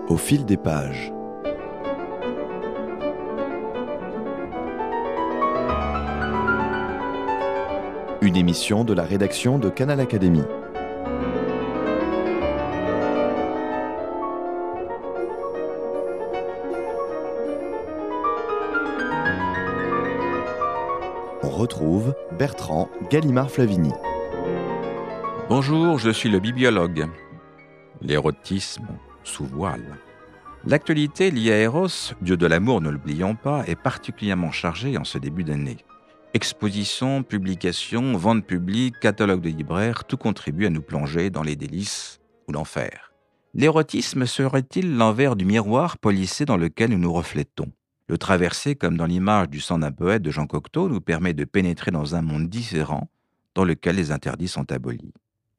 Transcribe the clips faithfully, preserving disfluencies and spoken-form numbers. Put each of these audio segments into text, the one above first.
Au fil des pages. Une émission de la rédaction de Canal Académie. On retrouve Bertrand Gallimard-Flavigny. Bonjour, je suis le bibliologue. L'érotisme sous voile. L'actualité liée à Eros, dieu de l'amour, ne l'oublions pas, est particulièrement chargée en ce début d'année. Expositions, publications, ventes publiques, catalogues de libraires, tout contribue à nous plonger dans les délices ou l'enfer. L'érotisme serait-il l'envers du miroir polissé dans lequel nous nous reflétons ? Le traverser, comme dans l'image du sang d'un poète de Jean Cocteau, nous permet de pénétrer dans un monde différent dans lequel les interdits sont abolis.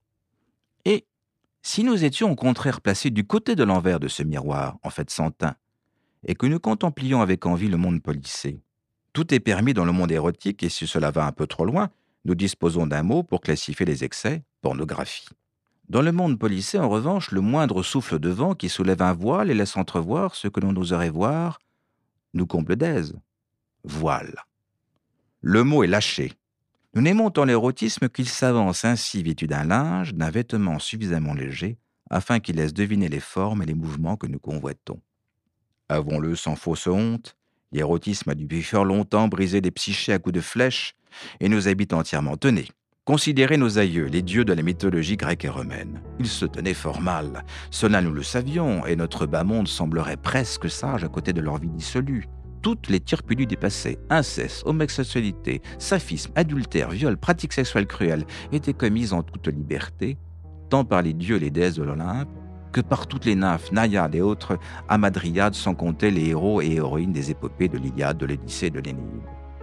Et si nous étions au contraire placés du côté de l'envers de ce miroir, en fait sans teint, et que nous contemplions avec envie le monde polissé, tout est permis dans le monde érotique et si cela va un peu trop loin, nous disposons d'un mot pour classifier les excès, pornographie. Dans le monde polissé, en revanche, le moindre souffle de vent qui soulève un voile et laisse entrevoir ce que l'on oserait voir nous comble d'aise. Voile. Le mot est lâché. Nous n'aimons tant l'érotisme qu'il s'avance ainsi vêtu d'un linge, d'un vêtement suffisamment léger, afin qu'il laisse deviner les formes et les mouvements que nous convoitons. Avouons-le sans fausse honte, l'érotisme a depuis fort longtemps brisé des psychés à coups de flèche et nous habite entièrement. Tenez, considérez nos aïeux, les dieux de la mythologie grecque et romaine. Ils se tenaient fort mal, cela nous le savions, et notre bas monde semblerait presque sage à côté de leur vie dissolue. Toutes les turpitudes du passé, inceste, homosexualité, saphisme, adultère, viol, pratiques sexuelles cruelles, étaient commises en toute liberté, tant par les dieux et les déesses de l'Olympe, que par toutes les nymphes, naïades et autres hamadryades, sans compter les héros et héroïnes des épopées de l'Iliade, de l'Odyssée et de l'Énéide.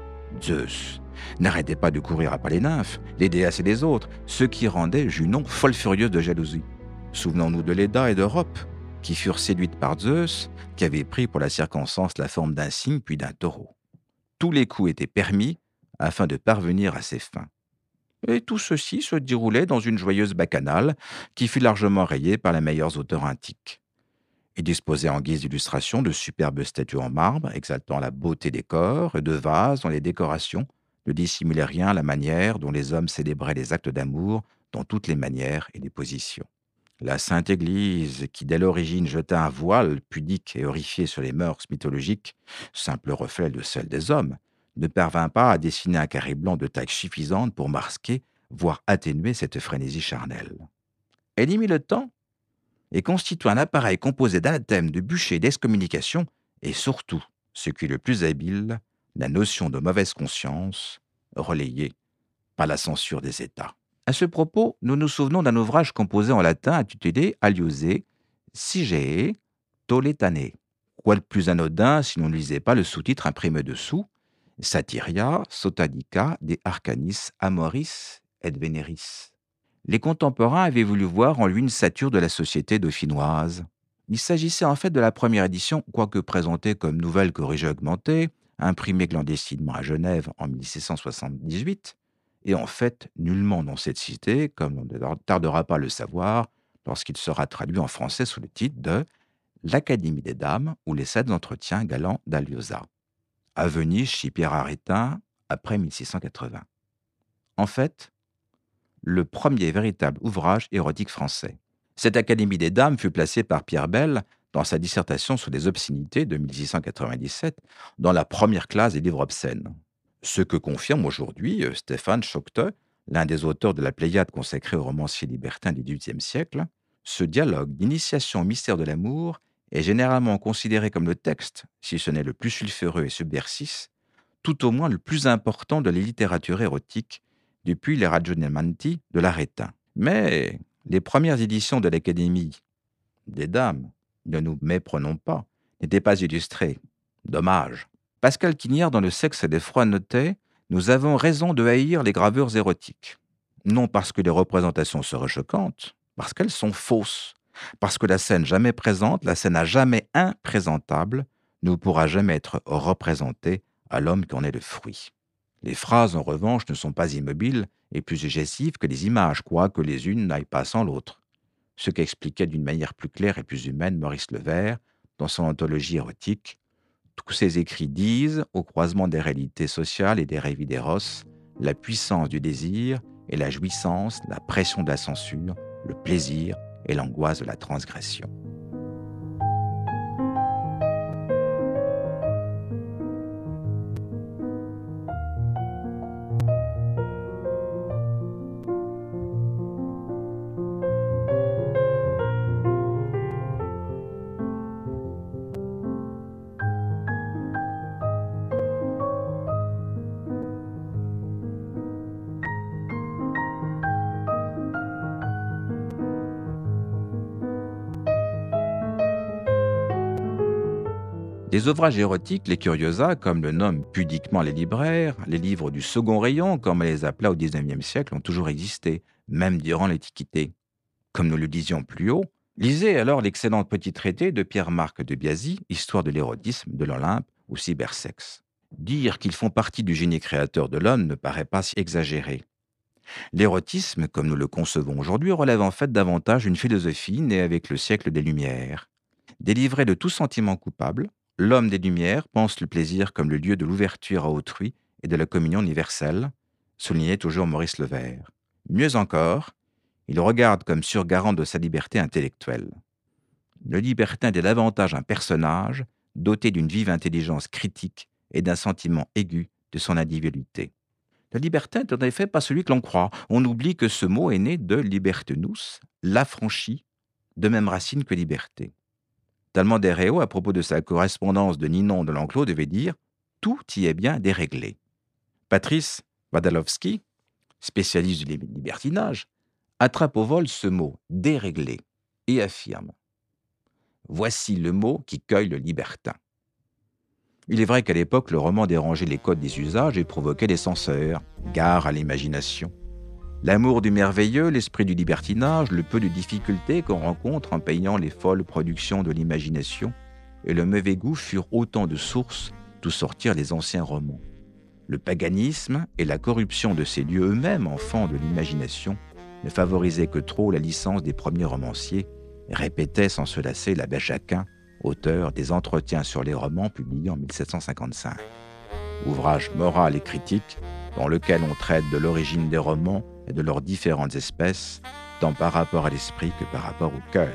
Zeus n'arrêtait pas de courir après les nymphes, les déesses et les autres, ce qui rendait Junon folle furieuse de jalousie. Souvenons-nous de Léda et d'Europe, qui furent séduites par Zeus, qui avait pris pour la circonstance la forme d'un cygne puis d'un taureau. Tous les coups étaient permis afin de parvenir à ses fins. Et tout ceci se déroulait dans une joyeuse bacchanale qui fut largement rayée par les meilleurs auteurs antiques. Il disposait en guise d'illustration de superbes statues en marbre exaltant la beauté des corps et de vases dont les décorations ne dissimulaient rien à la manière dont les hommes célébraient les actes d'amour dans toutes les manières et les positions. La Sainte Église, qui dès l'origine jeta un voile pudique et horrifié sur les mœurs mythologiques, simple reflet de celles des hommes, ne parvint pas à dessiner un carré blanc de taille suffisante pour masquer, voire atténuer cette frénésie charnelle. Elle y mit le temps et constitua un appareil composé d'anathèmes, de bûchers, d'excommunications et surtout, ce qui est le plus habile, la notion de mauvaise conscience, relayée par la censure des États. À ce propos, nous nous souvenons d'un ouvrage composé en latin intitulé Aliose Sigee Toletanae. Quoi de plus anodin si l'on ne lisait pas le sous-titre imprimé dessous, Satiria Sotadica de Arcanis Amoris et Veneris. Les contemporains avaient voulu voir en lui une satire de la société dauphinoise. Il s'agissait en fait de la première édition, quoique présentée comme nouvelle corrigée augmentée, imprimée clandestinement à Genève en mille six cent soixante-dix-huit, et en fait nullement dans cette cité, comme on ne tardera pas à le savoir, lorsqu'il sera traduit en français sous le titre de L'Académie des Dames ou les sept entretiens galants d'Aliosa, à Venise chez Pierre Arétin, après mille six cent quatre-vingts. En fait, le premier véritable ouvrage érotique français. Cette Académie des Dames fut placée par Pierre Bell dans sa dissertation sur les obscénités de mille six cent quatre-vingt-dix-sept dans la première classe des livres obscènes. Ce que confirme aujourd'hui Stéphane Schochte, l'un des auteurs de la Pléiade consacrée aux romanciers libertins du dix-huitième siècle, ce dialogue d'initiation au mystère de l'amour est généralement considéré comme le texte, si ce n'est le plus sulfureux et subversif, tout au moins le plus important de la littérature érotique depuis les Ragionementi de l'Arétin. Mais les premières éditions de l'Académie des Dames, ne nous méprenons pas, n'étaient pas illustrées. Dommage. Pascal Quignard, dans Le sexe et l'effroi, notait « Nous avons raison de haïr les gravures érotiques. Non parce que les représentations seraient choquantes, parce qu'elles sont fausses. Parce que la scène jamais présente, la scène à jamais imprésentable, ne pourra jamais être représentée à l'homme qui en est le fruit. Les phrases, en revanche, ne sont pas immobiles et plus suggestives que les images, quoique les unes n'aillent pas sans l'autre. ce qu'expliquait d'une manière plus claire et plus humaine Maurice Levert dans son anthologie érotique. Tous ses écrits disent, au croisement des réalités sociales et des rêves d'éros, la puissance du désir et la jouissance, la pression de la censure, le plaisir et l'angoisse de la transgression. Des ouvrages érotiques, les curiosas, comme le nomment pudiquement les libraires, les livres du second rayon, comme on les appela au dix-neuvième siècle, ont toujours existé, même durant l'Antiquité. Comme nous le disions plus haut, lisez alors l'excellent petit traité de Pierre-Marc de Biasy, Histoire de l'érotisme, de l'Olympe ou cybersexe. Dire qu'ils font partie du génie créateur de l'homme ne paraît pas si exagéré. L'érotisme, comme nous le concevons aujourd'hui, relève en fait davantage d'une philosophie née avec le siècle des Lumières. Délivré de tout sentiment coupable, l'homme des Lumières pense le plaisir comme le lieu de l'ouverture à autrui et de la communion universelle, soulignait toujours Maurice Levert. Mieux encore, il regarde comme surgarant de sa liberté intellectuelle. Le libertin est davantage un personnage doté d'une vive intelligence critique et d'un sentiment aigu de son individualité. Le libertin n'est en effet pas celui que l'on croit. On oublie que ce mot est né de libertinus, l'affranchi, de même racine que liberté. Talleyrand des Réaux, à propos de sa correspondance de Ninon de l'Enclos, devait dire « Tout y est bien déréglé ». Patrice Wadalowski, spécialiste du libertinage, attrape au vol ce mot « déréglé » et affirme « Voici le mot qui cueille le libertin ». Il est vrai qu'à l'époque, le roman dérangeait les codes des usages et provoquait des censeurs, gare à l'imagination. L'amour du merveilleux, l'esprit du libertinage, le peu de difficultés qu'on rencontre en payant les folles productions de l'imagination et le mauvais goût furent autant de sources d'où sortirent les anciens romans. Le paganisme et la corruption de ces lieux eux-mêmes, enfants de l'imagination, ne favorisaient que trop la licence des premiers romanciers et répétaient sans se lasser l'abbé Jacquin, auteur des Entretiens sur les romans publiés en mille sept cent cinquante-cinq. Ouvrage moral et critique dans lequel on traite de l'origine des romans et de leurs différentes espèces, tant par rapport à l'esprit que par rapport au cœur.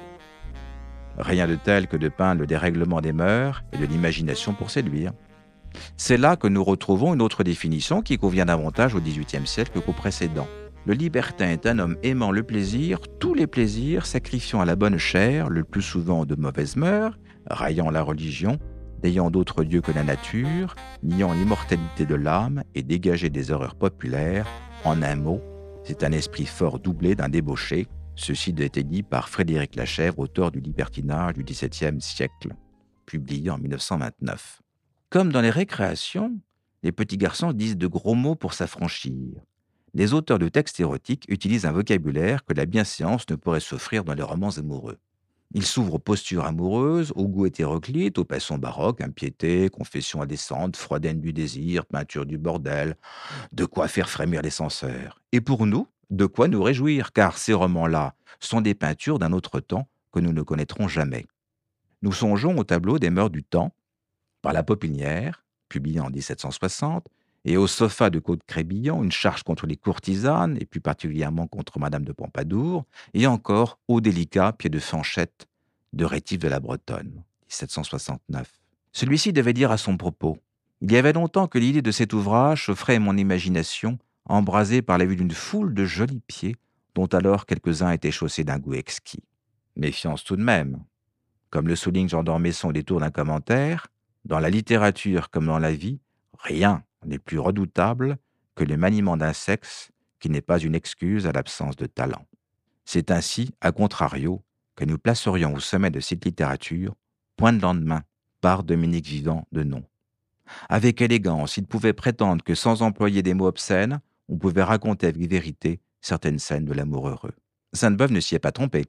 Rien de tel que de peindre le dérèglement des mœurs et de l'imagination pour séduire. C'est là que nous retrouvons une autre définition qui convient davantage au dix-huitième siècle qu'au précédent. Le libertin est un homme aimant le plaisir, tous les plaisirs, sacrifiant à la bonne chair, le plus souvent de mauvaises mœurs, raillant la religion, n'ayant d'autre Dieu que la nature, niant l'immortalité de l'âme et dégager des horreurs populaires. En un mot, c'est un esprit fort doublé d'un débauché. Ceci a été dit par Frédéric Lachèvre, auteur du libertinage du dix-septième siècle, publié en mille neuf cent vingt-neuf. Comme dans les récréations, les petits garçons disent de gros mots pour s'affranchir. Les auteurs de textes érotiques utilisent un vocabulaire que la bienséance ne pourrait s'offrir dans les romans amoureux. Ils s'ouvrent aux postures amoureuses, aux goûts hétéroclites, aux passions baroques, impiété, confession indécente, froidaine du désir, peinture du bordel, de quoi faire frémir les censeurs. Et pour nous, de quoi nous réjouir, car ces romans-là sont des peintures d'un autre temps que nous ne connaîtrons jamais. Nous songeons au tableau des mœurs du temps, par La Popinière, publié en dix-sept cent soixante, et au Sofa de Claude-Crébillon, une charge contre les courtisanes, et plus particulièrement contre Madame de Pompadour, et encore au délicat Pied de Fanchette de Rétif de la Bretonne, dix-sept cent soixante-neuf. Celui-ci devait dire à son propos « Il y avait longtemps que l'idée de cet ouvrage s'offrait à mon imagination, embrasée par la vue d'une foule de jolis pieds, dont alors quelques-uns étaient chaussés d'un goût exquis. » Méfiance tout de même. Comme le souligne Jean d'Ormesson au détour d'un commentaire, dans la littérature comme dans la vie, rien n'est plus redoutable que le maniement d'un sexe qui n'est pas une excuse à l'absence de talent. C'est ainsi, à contrario, que nous placerions au sommet de cette littérature Point de lendemain, par Dominique Vivant de nom. Avec élégance, il pouvait prétendre que sans employer des mots obscènes, on pouvait raconter avec vérité certaines scènes de l'amour heureux. Sainte-Beuve ne s'y est pas trompé.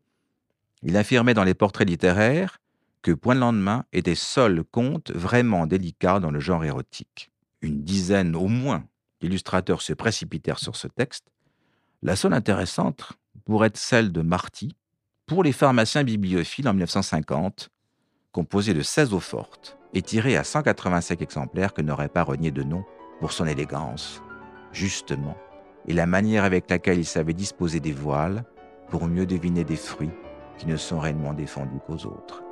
Il affirmait dans les portraits littéraires que Point de lendemain était seul conte vraiment délicat dans le genre érotique. Une dizaine au moins d'illustrateurs se précipitèrent sur ce texte. La seule intéressante pourrait être celle de Marty, pour les pharmaciens bibliophiles en mille neuf cent cinquante, composé de seize eaux-fortes et tiré à cent quatre-vingt-cinq exemplaires que n'aurait pas renié de nom pour son élégance, justement, et la manière avec laquelle il savait disposer des voiles pour mieux deviner des fruits qui ne sont réellement défendus qu'aux autres.